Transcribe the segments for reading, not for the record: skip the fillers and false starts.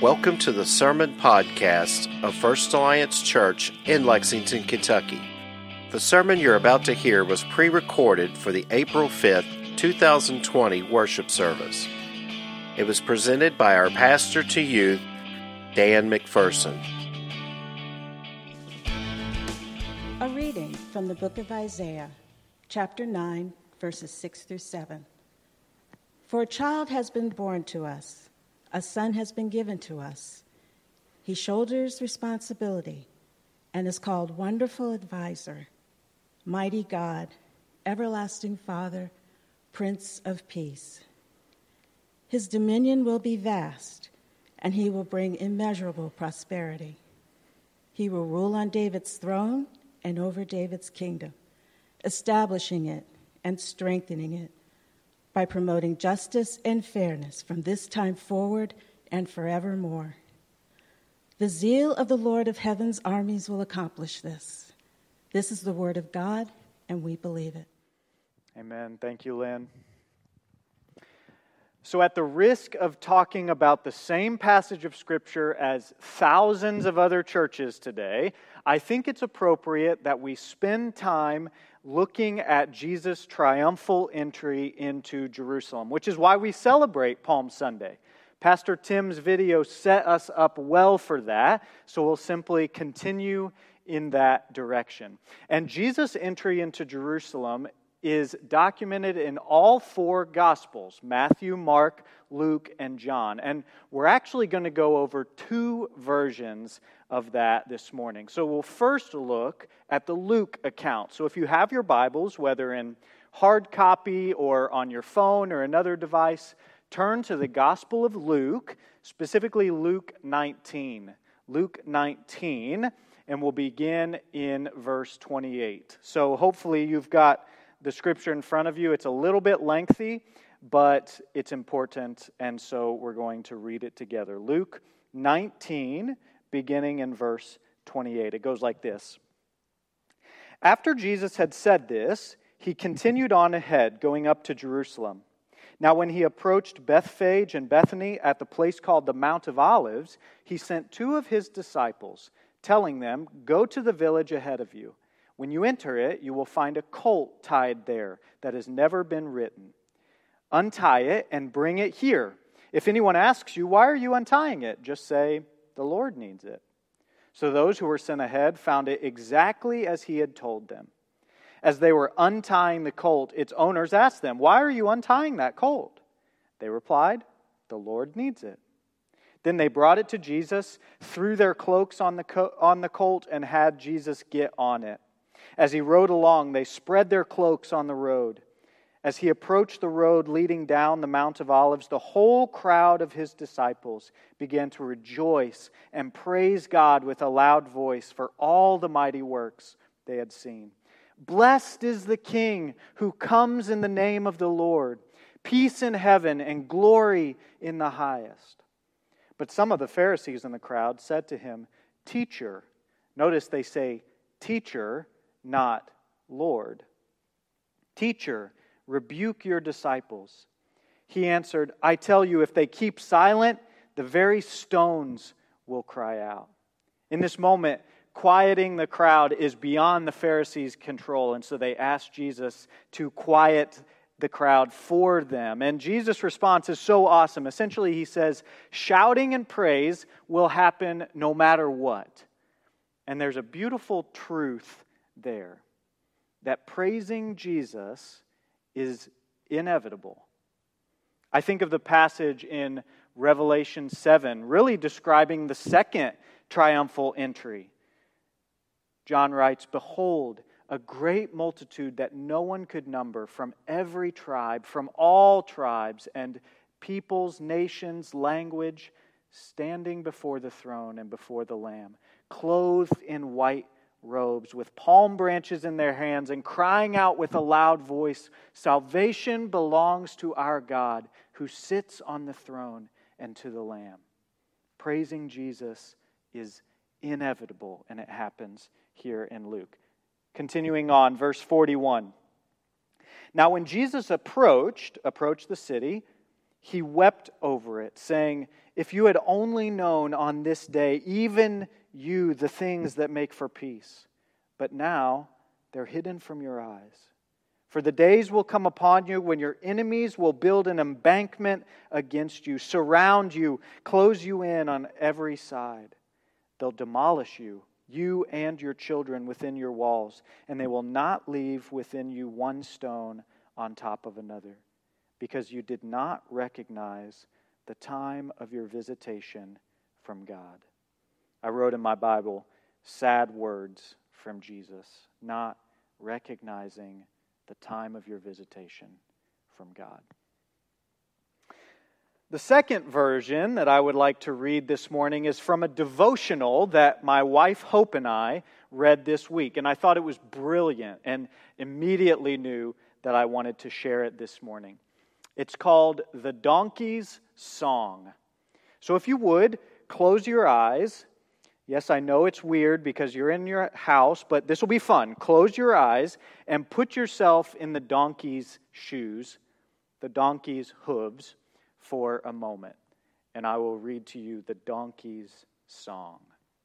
Welcome to the Sermon Podcast of First Alliance Church in Lexington, Kentucky. The sermon you're about to hear was pre-recorded for the April 5th, 2020 worship service. It was presented by our pastor to youth, Dan McPherson. A reading from the book of Isaiah, chapter 9, verses 6 through 7. For a child has been born to us, a son has been given to us. He shoulders responsibility and is called Wonderful Advisor, Mighty God, Everlasting Father, Prince of Peace. His dominion will be vast, and he will bring immeasurable prosperity. He will rule on David's throne and over David's kingdom, establishing it and strengthening it by promoting justice and fairness from this time forward and forevermore. The zeal of the Lord of heaven's armies will accomplish this. This is the word of God, and we believe it. Amen. Thank you, Lynn. So at the risk of talking about the same passage of Scripture as thousands of other churches today, I think it's appropriate that we spend time looking at Jesus' triumphal entry into Jerusalem, which is why we celebrate Palm Sunday. Pastor Tim's video set us up well for that, so we'll simply continue in that direction. And Jesus' entry into Jerusalem is documented in all four Gospels, Matthew, Mark, Luke, and John. And we're actually going to go over two versions of that this morning. So we'll first look at the Luke account. So if you have your Bibles, whether in hard copy or on your phone or another device, turn to the Gospel of Luke, specifically Luke 19. Luke 19, and we'll begin in verse 28. So hopefully you've got the scripture in front of you. It's a little bit lengthy, but it's important, and so we're going to read it together. Luke 19, beginning in verse 28. It goes like this. After Jesus had said this, he continued on ahead, going up to Jerusalem. Now when he approached Bethphage and Bethany at the place called the Mount of Olives, he sent two of his disciples, telling them, "Go to the village ahead of you. When you enter it, you will find a colt tied there that has never been ridden. Untie it and bring it here. If anyone asks you, 'Why are you untying it?' just say, 'The Lord needs it.'" So those who were sent ahead found it exactly as he had told them. As they were untying the colt, its owners asked them, "Why are you untying that colt?" They replied, "The Lord needs it." Then they brought it to Jesus, threw their cloaks on the colt, and had Jesus get on it. As he rode along, they spread their cloaks on the road. As he approached the road leading down the Mount of Olives, the whole crowd of his disciples began to rejoice and praise God with a loud voice for all the mighty works they had seen. "Blessed is the King who comes in the name of the Lord. Peace in heaven and glory in the highest." But some of the Pharisees in the crowd said to him, "Teacher," notice they say teacher, not Lord. "Teacher, rebuke your disciples." He answered, "I tell you, if they keep silent, the very stones will cry out." In this moment, quieting the crowd is beyond the Pharisees' control, and so they ask Jesus to quiet the crowd for them. And Jesus' response is so awesome. Essentially, he says, shouting and praise will happen no matter what. And there's a beautiful truth there, that praising Jesus is inevitable. I think of the passage in Revelation 7, really describing the second triumphal entry. John writes, "Behold, a great multitude that no one could number, from every tribe, from all tribes and peoples, nations, language, standing before the throne and before the Lamb, clothed in white robes, with palm branches in their hands, and crying out with a loud voice, 'Salvation belongs to our God, who sits on the throne, and to the Lamb.'" Praising Jesus is inevitable, and it happens here in Luke. Continuing on, verse 41. Now when Jesus approached the city, He wept over it, saying, "If you had only known on this day, even you, the things that make for peace. But now they're hidden from your eyes. For the days will come upon you when your enemies will build an embankment against you, surround you, close you in on every side. They'll demolish you, you and your children within your walls, and they will not leave within you one stone on top of another, because you did not recognize the time of your visitation from God." I wrote in my Bible, sad words from Jesus, not recognizing the time of your visitation from God. The second version that I would like to read this morning is from a devotional that my wife Hope and I read this week. And I thought it was brilliant and immediately knew that I wanted to share it this morning. It's called The Donkey's Song. So if you would, close your eyes. Yes, I know it's weird because you're in your house, but this will be fun. Close your eyes and put yourself in the donkey's shoes, the donkey's hooves, for a moment. And I will read to you the donkey's song.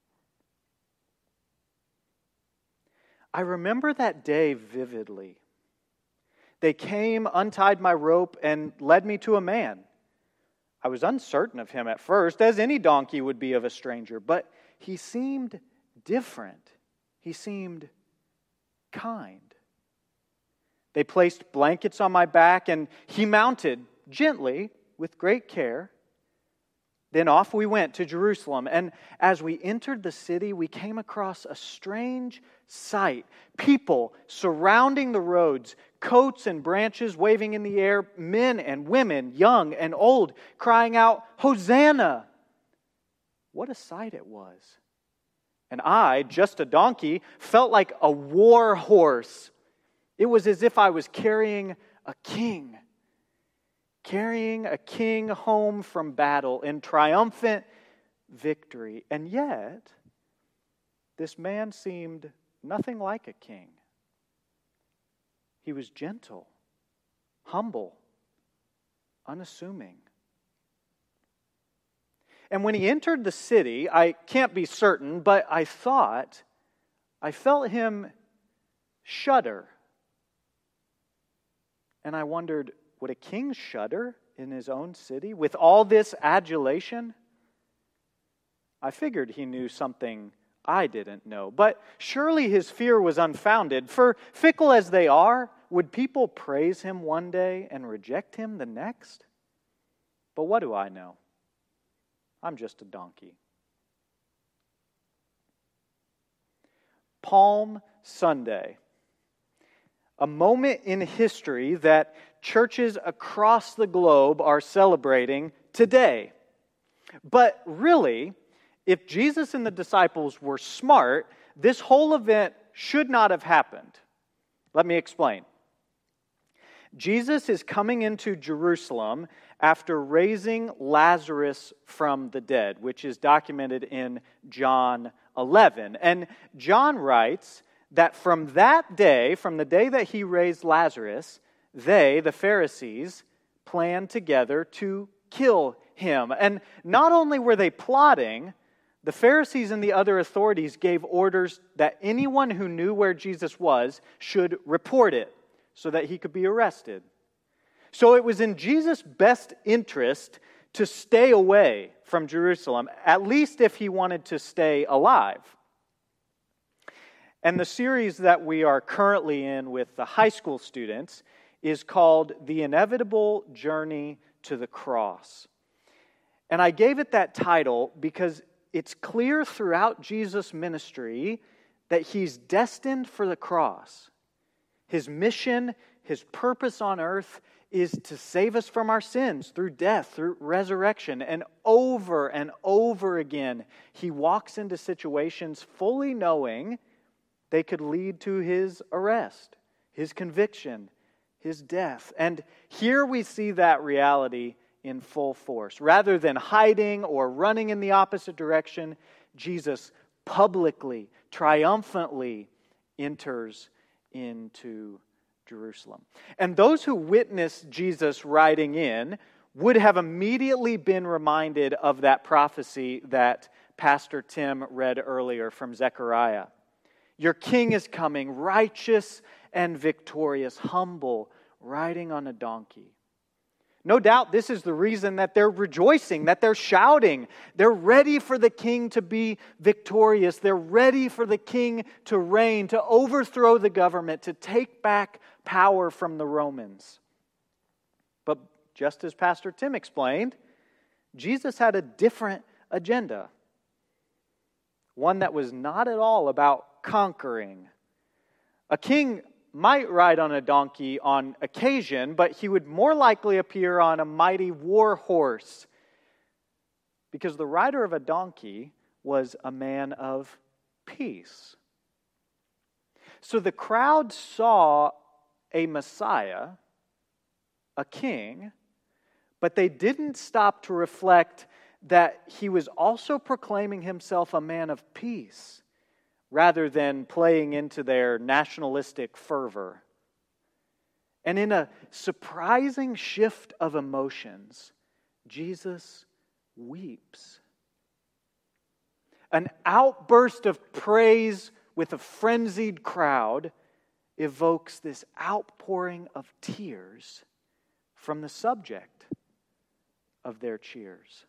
I remember that day vividly. They came, untied my rope, and led me to a man. I was uncertain of him at first, as any donkey would be of a stranger, but he seemed different. He seemed kind. They placed blankets on my back, and he mounted gently, with great care. Then off we went to Jerusalem, and as we entered the city, we came across a strange sight. People surrounding the roads, coats and branches waving in the air, men and women, young and old, crying out, "Hosanna!" What a sight it was. And I, just a donkey, felt like a war horse. It was as if I was carrying a king home from battle in triumphant victory. And yet, this man seemed nothing like a king. He was gentle, humble, unassuming. And when he entered the city, I can't be certain, but I felt him shudder. And I wondered, would a king shudder in his own city with all this adulation? I figured he knew something I didn't know, but surely his fear was unfounded. For fickle as they are, would people praise him one day and reject him the next? But what do I know? I'm just a donkey. Palm Sunday. A moment in history that churches across the globe are celebrating today. But really, if Jesus and the disciples were smart, this whole event should not have happened. Let me explain. Jesus is coming into Jerusalem after raising Lazarus from the dead, which is documented in John 11. And John writes that from that day, from the day that he raised Lazarus, they, the Pharisees, planned together to kill him. And not only were they plotting, the Pharisees and the other authorities gave orders that anyone who knew where Jesus was should report it so that he could be arrested. So it was in Jesus' best interest to stay away from Jerusalem, at least if he wanted to stay alive. And the series that we are currently in with the high school students is called The Inevitable Journey to the Cross. And I gave it that title because it's clear throughout Jesus' ministry that he's destined for the cross. His mission, his purpose on earth is to save us from our sins through death, through resurrection. And over again, he walks into situations fully knowing they could lead to his arrest, his conviction, his death. And here we see that reality in full force. Rather than hiding or running in the opposite direction, Jesus publicly, triumphantly enters into Jerusalem. And those who witness Jesus riding in would have immediately been reminded of that prophecy that Pastor Tim read earlier from Zechariah. Your king is coming, righteous and victorious, humble, riding on a donkey. No doubt this is the reason that they're rejoicing, that they're shouting. They're ready for the king to be victorious. They're ready for the king to reign, to overthrow the government, to take back power from the Romans. But just as Pastor Tim explained, Jesus had a different agenda. One that was not at all about conquering. A king might ride on a donkey on occasion, but he would more likely appear on a mighty war horse, because the rider of a donkey was a man of peace. So the crowd saw a Messiah, a king, but they didn't stop to reflect that he was also proclaiming himself a man of peace, rather than playing into their nationalistic fervor. And in a surprising shift of emotions, Jesus weeps. An outburst of praise with a frenzied crowd evokes this outpouring of tears from the subject of their cheers.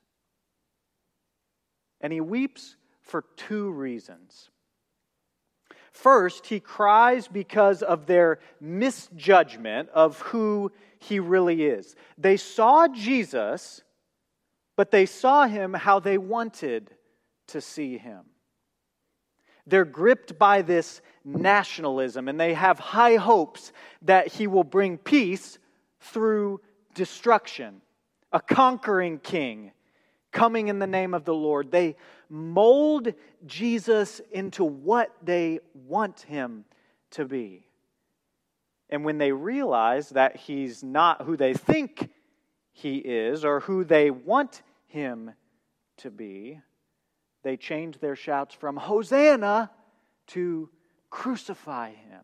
And he weeps for two reasons. First, he cries because of their misjudgment of who he really is. They saw Jesus, but they saw him how they wanted to see him. They're gripped by this nationalism, and they have high hopes that he will bring peace through destruction. A conquering king coming in the name of the Lord. They mold Jesus into what they want him to be. And when they realize that he's not who they think he is or who they want him to be, they change their shouts from Hosanna to crucify him.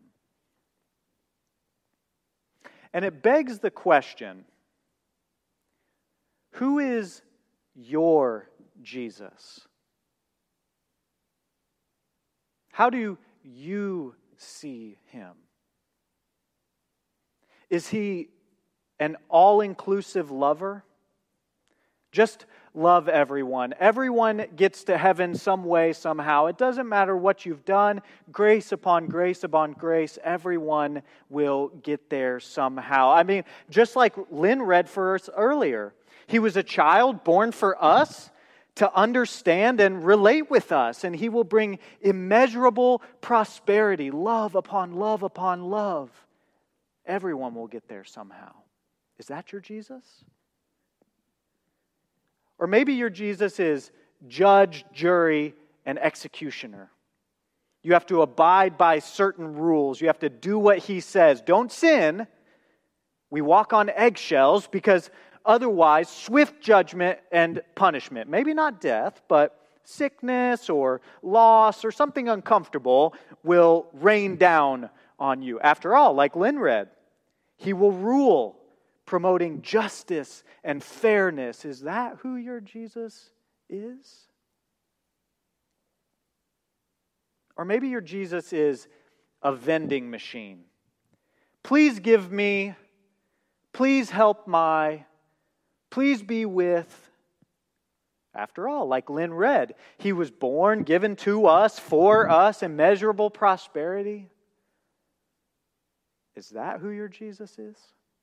And it begs the question, who is your Jesus? How do you see him? Is he an all-inclusive lover? Just love everyone. Everyone gets to heaven some way, somehow. It doesn't matter what you've done. Grace upon grace upon grace. Everyone will get there somehow. I mean, just like Lynn read for us earlier. He was a child born for us to understand and relate with us. And he will bring immeasurable prosperity, love upon love upon love. Everyone will get there somehow. Is that your Jesus? Or maybe your Jesus is judge, jury, and executioner. You have to abide by certain rules. You have to do what he says. Don't sin. We walk on eggshells because otherwise, swift judgment and punishment, maybe not death, but sickness or loss or something uncomfortable will rain down on you. After all, like Lynn read, he will rule, promoting justice and fairness. Is that who your Jesus is? Or maybe your Jesus is a vending machine. Please give me, please help my, please be with. After all, like Lynn read, he was born, given to us, for us, immeasurable prosperity. Is that who your Jesus is?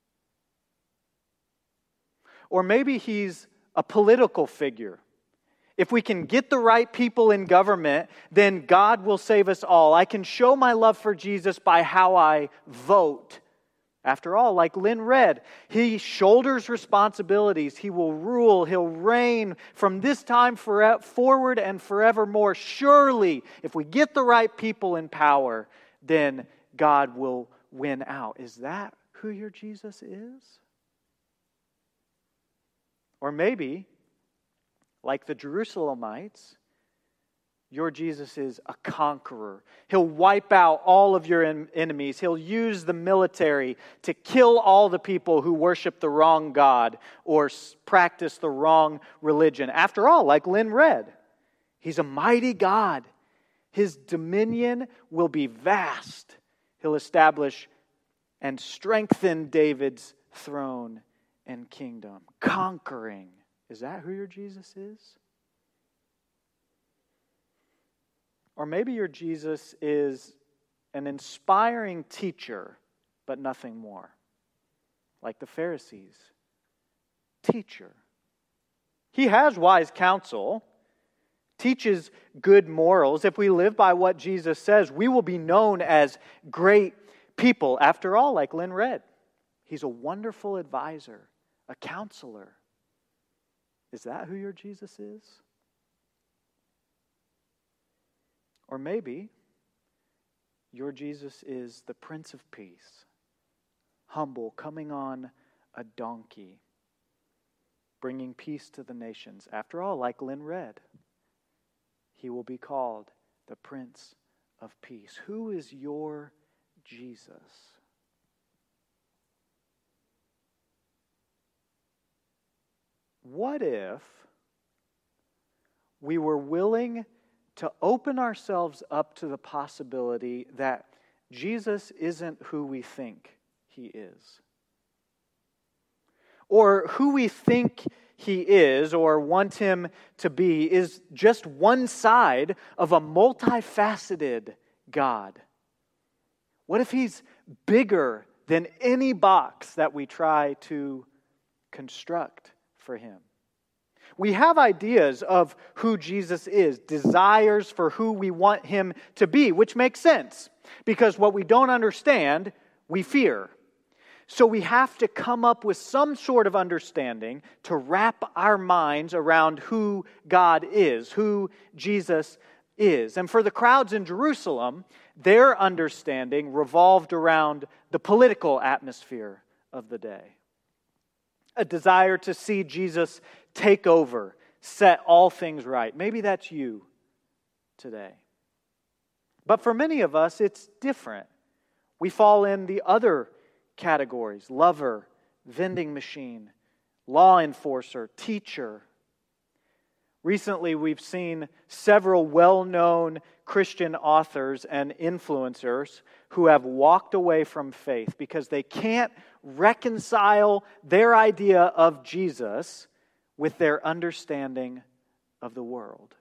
Or maybe he's a political figure. If we can get the right people in government, then God will save us all. I can show my love for Jesus by how I vote. After all, like Lynn read, he shoulders responsibilities. He will rule. He'll reign from this time forward and forevermore. Surely, if we get the right people in power, then God will win out. Is that who your Jesus is? Or maybe, like the Jerusalemites, Your Jesus is a conqueror. He'll wipe out all of your enemies. He'll use the military to kill all the people who worship the wrong God or practice the wrong religion. After all, like Lynn read, He's a mighty God. His dominion will be vast. He'll establish and strengthen David's throne and kingdom. Conquering. Is that who your Jesus is? Or maybe your Jesus is an inspiring teacher, but nothing more. Like the Pharisees. Teacher. He has wise counsel, teaches good morals. If we live by what Jesus says, we will be known as great people. After all, like Lynn read, He's a wonderful advisor, a counselor. Is that who your Jesus is? Or maybe your Jesus is the Prince of Peace, humble, coming on a donkey, bringing peace to the nations. After all, like Lynn read, He will be called the Prince of Peace. Who is your Jesus? What if we were willing to open ourselves up to the possibility that Jesus isn't who we think He is? Or who we think He is or want Him to be is just one side of a multifaceted God. What if He's bigger than any box that we try to construct for Him? We have ideas of who Jesus is, desires for who we want Him to be, which makes sense because what we don't understand, we fear. So we have to come up with some sort of understanding to wrap our minds around who God is, who Jesus is. And for the crowds in Jerusalem, their understanding revolved around the political atmosphere of the day. A desire to see Jesus take over, set all things right. Maybe that's you today. But for many of us, it's different. We fall in the other categories: lover, vending machine, law enforcer, teacher. Recently, we've seen several well-known Christian authors and influencers who have walked away from faith because they can't reconcile their idea of Jesus with their understanding of the world.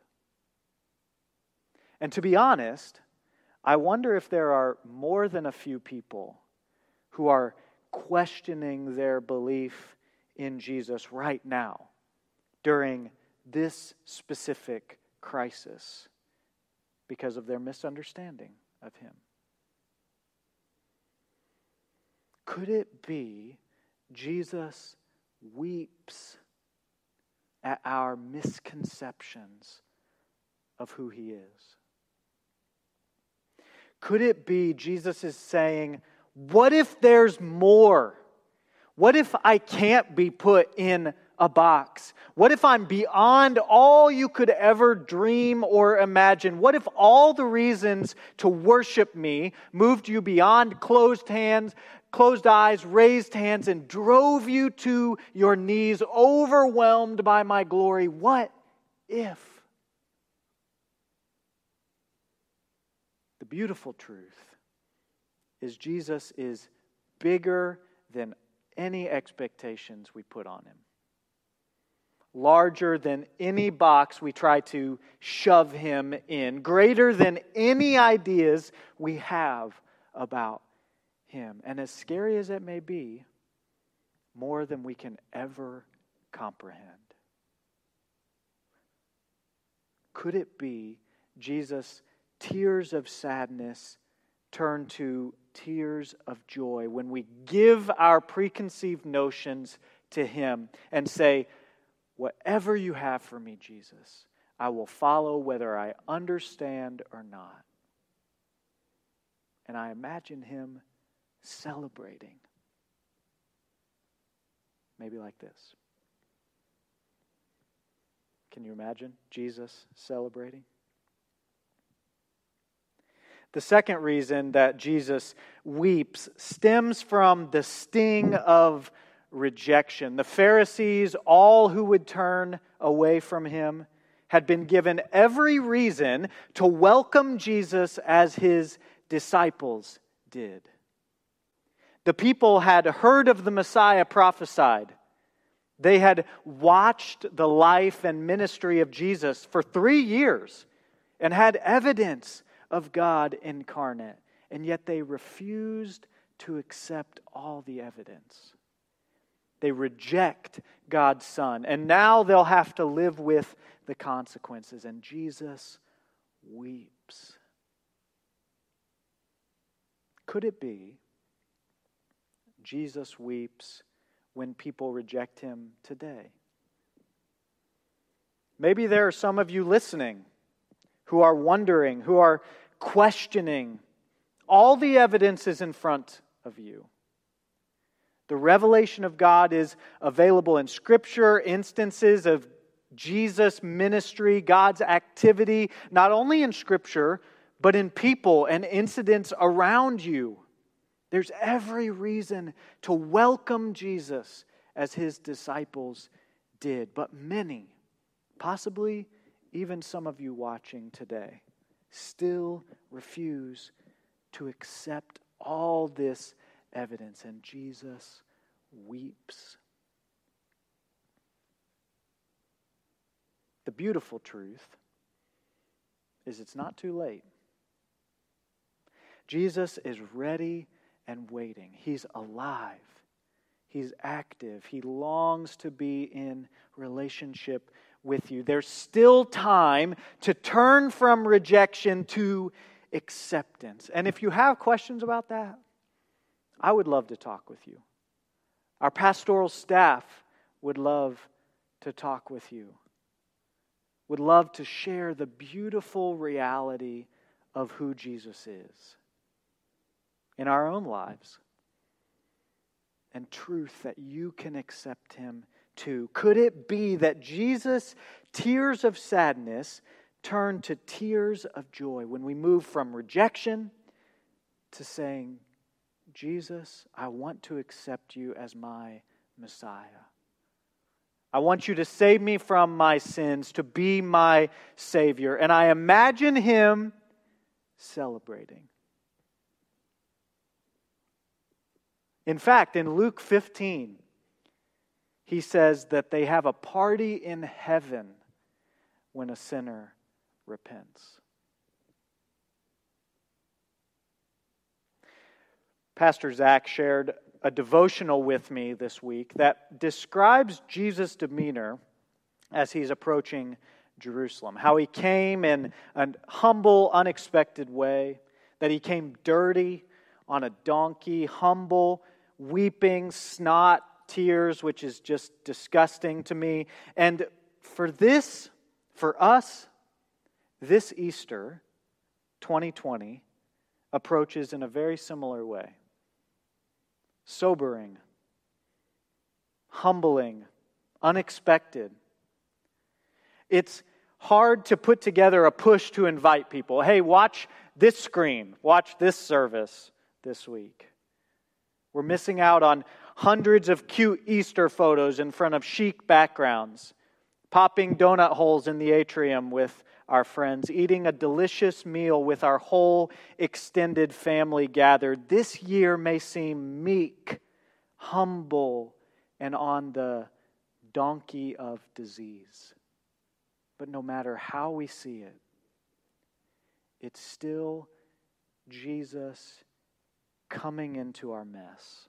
And to be honest, I wonder if there are more than a few people who are questioning their belief in Jesus right now during this specific crisis because of their misunderstanding of Him. Could it be Jesus weeps at our misconceptions of who He is? Could it be Jesus is saying, what if there's more? What if I can't be put in a box? What if I'm beyond all you could ever dream or imagine? What if all the reasons to worship me moved you beyond closed eyes, raised hands, and drove you to your knees, overwhelmed by my glory? What if? The beautiful truth is Jesus is bigger than any expectations we put on Him. Larger than any box we try to shove Him in. Greater than any ideas we have about Him. And as scary as it may be, more than we can ever comprehend. Could it be Jesus' tears of sadness turn to tears of joy when we give our preconceived notions to Him and say, whatever you have for me, Jesus, I will follow whether I understand or not. And I imagine Him celebrating. Maybe like this. Can you imagine Jesus celebrating? The second reason that Jesus weeps stems from the sting of rejection. The Pharisees, all who would turn away from him, had been given every reason to welcome Jesus as his disciples did. The people had heard of the Messiah prophesied. They had watched the life and ministry of Jesus for 3 years and had evidence of God incarnate, and yet they refused to accept all the evidence. They reject God's Son, and now they'll have to live with the consequences, and Jesus weeps. Could it be Jesus weeps when people reject him today? Maybe there are some of you listening who are wondering, who are questioning. All the evidence is in front of you. The revelation of God is available in Scripture, instances of Jesus' ministry, God's activity, not only in Scripture, but in people and incidents around you. There's every reason to welcome Jesus as his disciples did. But many, possibly even some of you watching today, still refuse to accept all this evidence, and Jesus weeps. The beautiful truth is it's not too late. Jesus is ready and waiting. He's alive. He's active. He longs to be in relationship with you. There's still time to turn from rejection to acceptance. And if you have questions about that, I would love to talk with you. Our pastoral staff would love to talk with you. Would love to share the beautiful reality of who Jesus is in our own lives, and truth that you can accept him too. Could it be that Jesus' tears of sadness turn to tears of joy when we move from rejection to saying, Jesus, I want to accept you as my Messiah. I want you to save me from my sins, to be my Savior. And I imagine him celebrating. In fact, in Luke 15, he says that they have a party in heaven when a sinner repents. Pastor Zach shared a devotional with me this week that describes Jesus' demeanor as he's approaching Jerusalem. How he came in a humble, unexpected way, that he came dirty on a donkey, humble, weeping, snot, tears, which is just disgusting to me. And for us, this Easter 2020 approaches in a very similar way. Sobering, humbling, unexpected. It's hard to put together a push to invite people. Hey, watch this screen, watch this service this week. We're missing out on hundreds of cute Easter photos in front of chic backgrounds, popping donut holes in the atrium with our friends, eating a delicious meal with our whole extended family gathered. This year may seem meek, humble, and on the donkey of disease. But no matter how we see it, it's still Jesus coming into our mess.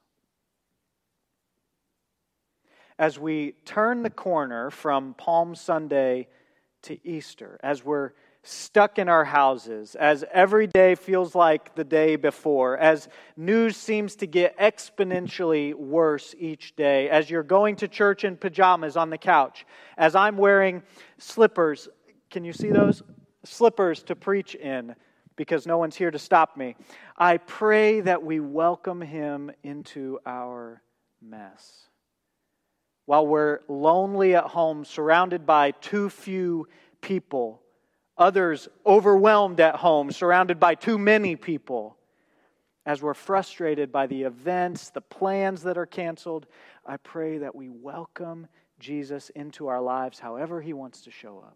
As we turn the corner from Palm Sunday to Easter, as we're stuck in our houses, as every day feels like the day before, as news seems to get exponentially worse each day, as you're going to church in pajamas on the couch, as I'm wearing slippers, can you see those? Slippers to preach in, because no one's here to stop me. I pray that we welcome him into our mess. While we're lonely at home, surrounded by too few people Others overwhelmed at home, surrounded by too many people. As we're frustrated by the events, the plans that are canceled, I pray that we welcome Jesus into our lives however He wants to show up.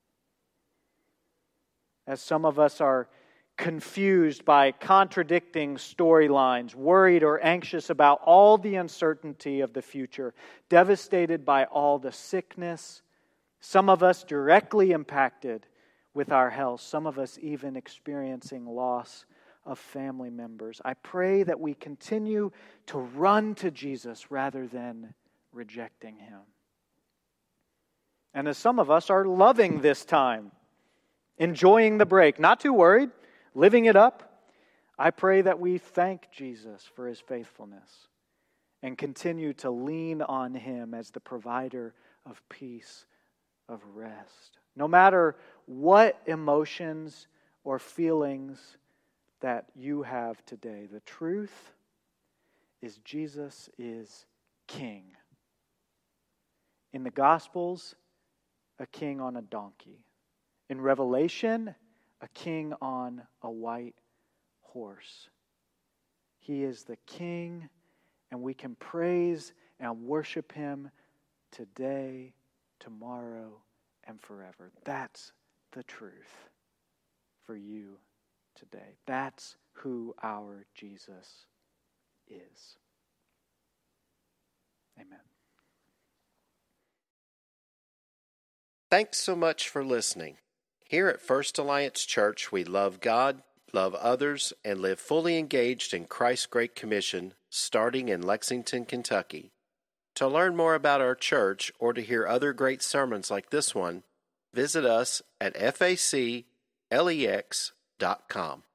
As some of us are confused by contradicting storylines, worried or anxious about all the uncertainty of the future, devastated by all the sickness, some of us directly impacted with our health, some of us even experiencing loss of family members. I pray that we continue to run to Jesus rather than rejecting Him. And as some of us are loving this time, enjoying the break, not too worried, living it up, I pray that we thank Jesus for His faithfulness and continue to lean on Him as the provider of peace, of rest. No matter what emotions or feelings that you have today, the truth is Jesus is King. In the Gospels, a king on a donkey. In Revelation, a king on a white horse. He is the King, and we can praise and worship Him today, tomorrow, and forever. That's the truth for you today. That's who our Jesus is. Amen. Thanks so much for listening. Here at First Alliance Church, we love God, love others, and live fully engaged in Christ's Great Commission, starting in Lexington, Kentucky. To learn more about our church or to hear other great sermons like this one, visit us at faclex.com.